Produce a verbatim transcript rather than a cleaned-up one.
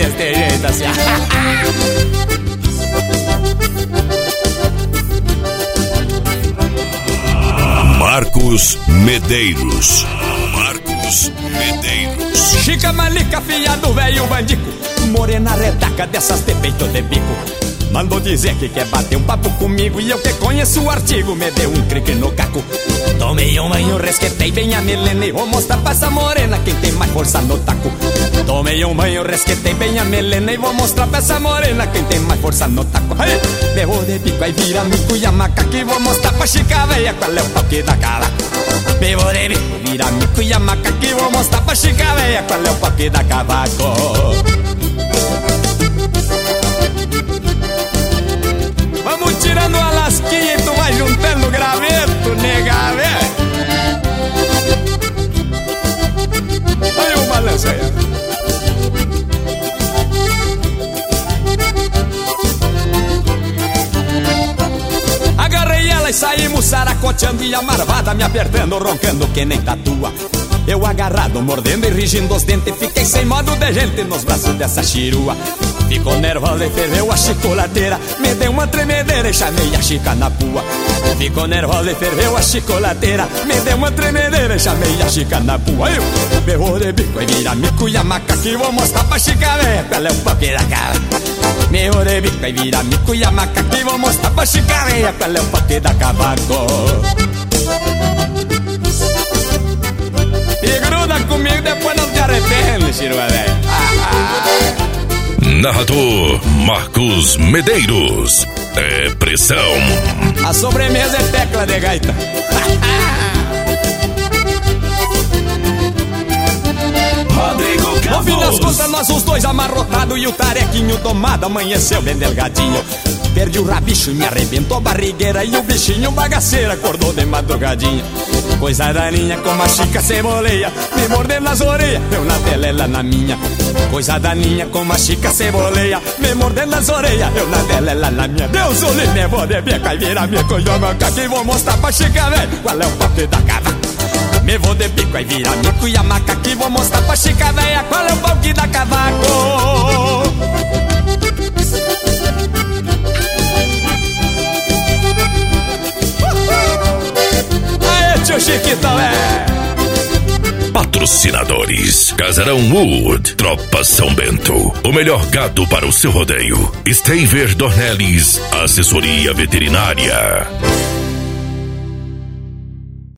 desse jeito assim. Marcos Medeiros. Marcos Medeiros. Chica Malica, filha do velho bandico, morena redaca dessas de peito de bico. Mandou dizer que quer bater um papo comigo, e eu que conheço o artigo me deu um crique no caco. Tomei um banho, resquetei bem a melena e vou mostrar pra essa morena quem tem mais força no taco. Tomei um banho, resquetei bem a melena e vou mostrar pra essa morena quem tem mais força no taco. Aí, berrou de bico, aí vira mico e a macaca e vou mostrar pra chica véia qual é o pau que dá cavaco. Berrou de bico, vira mico e a macaca e vou mostrar pra chica véia qual é o pau que dá cavaco. Vamos tirando a lasquinha e tu vai juntando o graveto, nega, velho. Aí o balanço aí. Agarrei ela e saímos saracoteando, e a marvada me apertando, roncando que nem tatua. Eu agarrado, mordendo e rigindo os dentes, fiquei sem modo de gente nos braços dessa chirua. Ficou nervosa e ferveu a chicolateira, me deu uma tremedeira e chamei a chica na pua. Ficou nervosa e ferveu a chicolateira, me deu uma tremedeira e chamei a chica na pua. Eu berrou de bico e vira mico e a macaca e vou mostrar pra chica véia qual é o pau que dá cavaco. Berrou de bico e vira mico e a macaca e vou mostrar pra chica véia qual é o pau que dá cavaco. E gruda comigo, depois não te arrepende, chirua velho. Narrador Marcos Medeiros. É pressão. A sobremesa é tecla de gaita. Rodrigo Campos. No fim das contas, nós os dois amarrotados e o tarequinho domado amanheceu bem delgadinho. Perdi o rabicho e me arrebentou a barrigueira, e o bichinho bagaceiro acordou de madrugadinha. Coisa daninha como a chica ceboleia, me mordendo nas orelhas, eu na dela, ela na minha. Coisa daninha como a chica ceboleia, me mordendo nas orelhas, eu na dela, ela na minha. Deus o livre, vou de beca e vira minha coisa macaca e vou mostrar pra chica velho qual é o pau que dá cavaco. Me vou de bico e vira mico e a macaca e vou mostrar pra chica velha qual é o pau que dá cavaco. Tio Chiquitão, é. Patrocinadores: Casarão Wood, Tropa São Bento, o melhor gado para o seu rodeio. Staver Dornelles, assessoria veterinária.